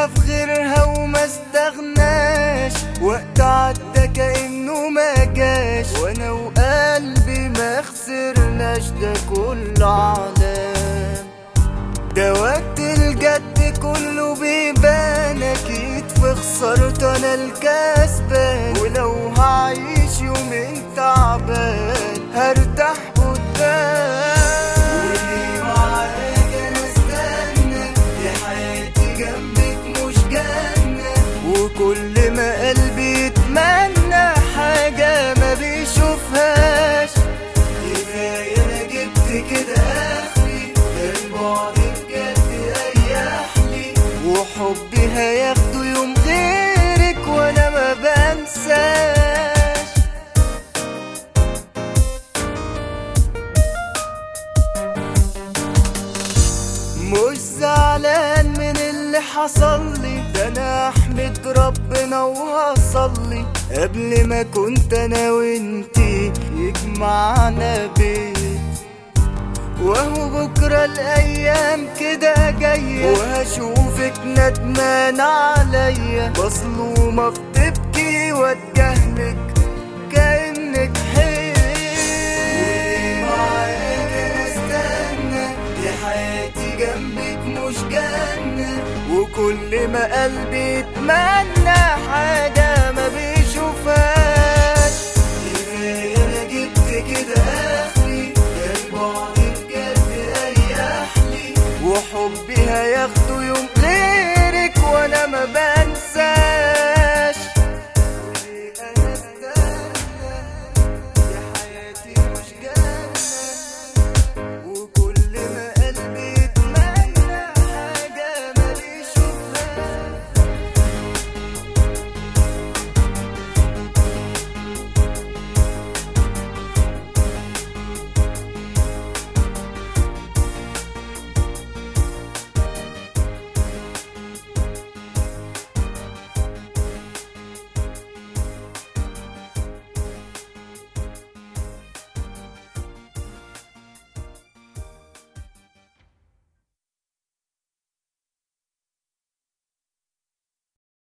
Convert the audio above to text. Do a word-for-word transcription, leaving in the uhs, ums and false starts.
شاف غيرها وما استغناش، وقت عدى كأنه ما جاش، وانا وقلبي ما خسرناش، ده كل علام. ده وقت الجد كله بيبان، اكيد في خسارته انا الكسبان، ولو هعيش يومين تعبان هرتاح قدام. وليه معاك انا استنى، يا حياتي جنبك مش جنة، وكل ما قلبي يتمنى حاجة ما بيشوفهاش. كفاية انا جبت كده اخري، ده البعد بجد ريحلي، وحبي هياخده يوم غيرك وانا ما بنساش. مش زعلان من اللي حصلي، ده انا احمد ربنا وهصلي، قبل ما كنت انا وانتي يجمعنا بيت، وهو بكرة الايام كده جاية، وهشوفك ندمان عليا، مظلومة بتبكي واتجاهلك كأنك حيل. وليه معاك انا استنى، يا حياتي جنبك مش جنة، وكل ما قلبي يتمنى حاجة ما بيشوفهاش.